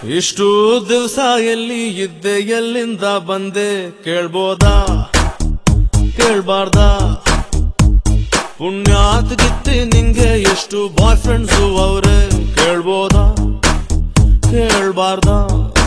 ಇಷ್ಟು ದಿವಸ ಎಲ್ಲಿ ಇದ್ದೆ ಎಲ್ಲಿಂದ ಬಂದೆ ಕೇಳ್ಬೋದಾ ಕೇಳ್ಬಾರ್ದಾ ಪುಣ್ಯಾತ್ ಗಿತ್ತಿ ನಿಂಗೆ ಎಷ್ಟು ಬಾಯ್ ಫ್ರೆಂಡ್ಸು ಅವ್ರೆ ಕೇಳ್ಬೋದಾ ಕೇಳ್ಬಾರ್ದಾ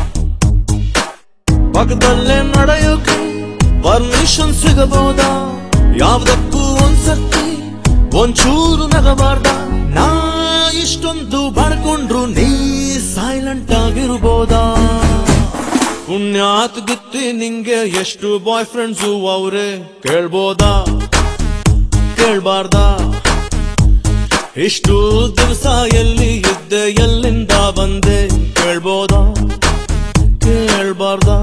ಪಕ್ಕದಲ್ಲೇ ನಡೆಯೋಕೆ ಪರ್ಮಿಷನ್ ಸಿಗಬಹುದಾ ಯಾವ್ದಕ್ಕೂ ಒಂದ್ಸರ್ತಿ ಒಂಚೂರು ನಗಬಾರ್ದ ನಾ ಇಷ್ಟೊಂದು ಬಡ್ಕೊಂಡ್ರು ನೀ ಸೈಲೆಂಟ್ ಆಗಿರ್ಬೋದಾ ಪುಣ್ಯಾತ್ ಗಿತ್ತಿ ನಿಂಗೆ ಎಷ್ಟು ಬಾಯ್ ಫ್ರೆಂಡ್ಸು ಅವ್ರೆ ಕೇಳ್ಬೋದಾ ಕೇಳ್ಬಾರ್ದಾ ಇಷ್ಟು ದಿವಸ ಎಲ್ಲಿ ಇದ್ದೆ ಎಲ್ಲಿಂದ ಬಂದೆ ಕೇಳ್ಬೋದಾ ಕೇಳ್ಬಾರ್ದಾ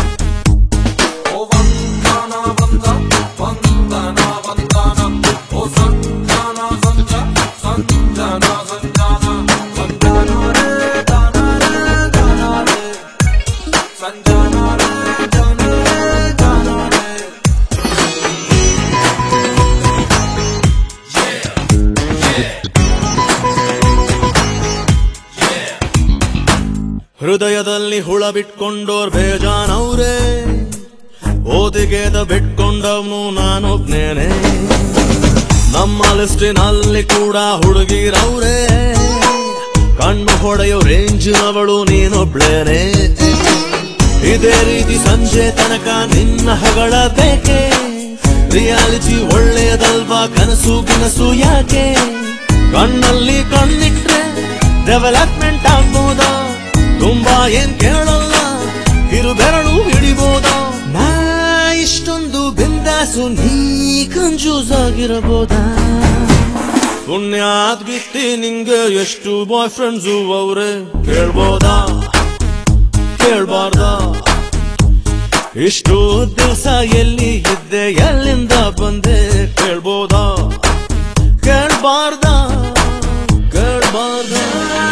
ಹೃದಯದಲ್ಲಿ ಹುಳ ಬಿಟ್ಕೊಂಡೋರ್ ಬೇಜಾನವ್ರೆ ಓದಿಗೆದ ಬಿಟ್ಕೊಂಡವ್ನು ನಾನೊಬ್ನೇನೆ ನಮ್ಮ ಲಿಸ್ಟಿನಲ್ಲಿ ಕೂಡ ಹುಡುಗಿರವ್ರೆ ಕಣ್ಣು ಹೊಡೆಯೋ ರೇಂಜಿನವಳು ನೀನೊಬ್ಳೇನೆ ಇದೇ ರೀತಿ ಸಂಜೆ ತನಕ ನಿನ್ನ ಹಗಳ ಬೇಕೆ ರಿಯಾಲಿಟಿ ಒಳ್ಳೆಯದಲ್ವಾ ಕನಸು ಗಿನಸು ಯಾಕೆ ಕಣ್ಣಲ್ಲಿ ಕಣ್ಣಿಟ್ರೆ ಡೆವಲಪ್ಮೆಂಟ್ ಆಗ್ಬೋದಾ ತುಂಬಾ ಏನ್ ಕೇಳಲ್ಲ ಇರು ಬೆರಳು ಹಿಡಿಬೋದಾ ನಾ ಇಷ್ಟೊಂದು ಬಿಂದಾಸು ನೀ ಕನ್ಫ್ಯೂಸ್ ಆಗಿರಬಹುದಾ ಪುಣ್ಯಾತ್ ಗಿತ್ತಿ ನಿಂಗೆ ಎಷ್ಟು ಬಾಯ್ ಫ್ರೆಂಡ್ಸು ಅವ್ರೆ ಕೇಳ್ಬೋದಾ ಕೇಳ್ಬಾರ್ದಾ ಇಷ್ಟು ದಿವಸ ಎಲ್ಲಿ ಇದ್ದೆ ಎಲ್ಲಿಂದ ಬಂದೆ ಕೇಳ್ಬೋದಾ ಕೇಳ್ಬಾರ್ದಾ ಕೇಳ್ಬಾರ್ದಾ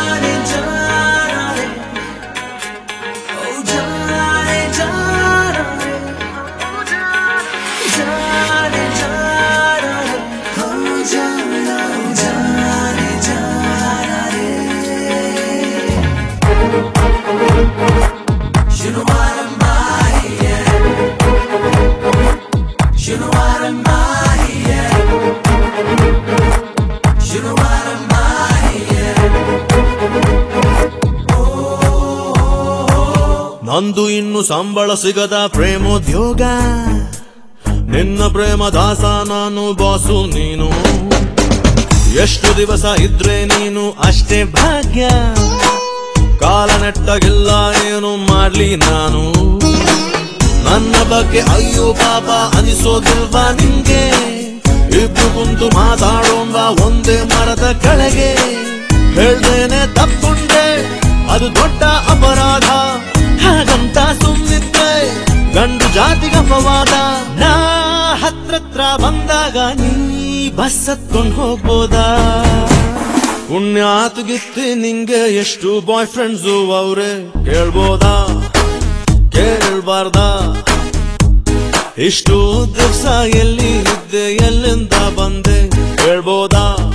ನಂದು ಇನ್ನು ಸಂಬಳ ಸಿಗದ ಪ್ರೇಮೋದ್ಯೋಗ ನಿನ್ನ ಪ್ರೇಮ ದಾಸ ನಾನು ಬಾಸು ನೀನು ಎಷ್ಟು ದಿವಸ ಇದ್ರೆ ನೀನು ಅಷ್ಟೇ ಭಾಗ್ಯ ಕಾಲ ನೆಟ್ಟಗಿಲ್ಲ ಏನು ಮಾಡ್ಲಿ ನಾನು ನನ್ನ ಬಗ್ಗೆ ಅಯ್ಯೋ ಪಾಪ ಅನಿಸೋದಿಲ್ವಾ ನಿಂಗೆ ಇಬ್ರು ಕುಂತು ಮಾತಾಡೋಂಬ ಒಂದೇ ಮರದ ಕೆಳಗೆ ಹೇಳ್ದೇನೆ ತಪ್ಪುಂಡೆ ಅದು ದೊಡ್ಡ ಅಪರಾಧ ಹಾಗಂತ ಸುಮ್ನಿದ್ದೆ ಗಂಡು ಜಾತಿಗ ಅಪವಾದ ನಾ ಹತ್ರತ್ರ ಬಂದಾಗ ನೀ ಬಸ್ ಹತ್ಕೊಂಡ್ ಹೋಗ್ಬೋದಾ ಪುಣ್ಯಾತ್ ಗಿತ್ತಿ ನಿಂಗೆ ಎಷ್ಟು ಬಾಯ್ ಫ್ರೆಂಡ್ಸು ಅವ್ರೆ ಕೇಳ್ಬೋದಾ ಕೇಳ್ಬಾರ್ದಾ ಇಷ್ಟು ದಿವಸ ಎಲ್ಲಿ ಇದ್ದೆ ಎಲ್ಲಿಂದ ಬಂದೆ ಕೇಳ್ಬೋದಾ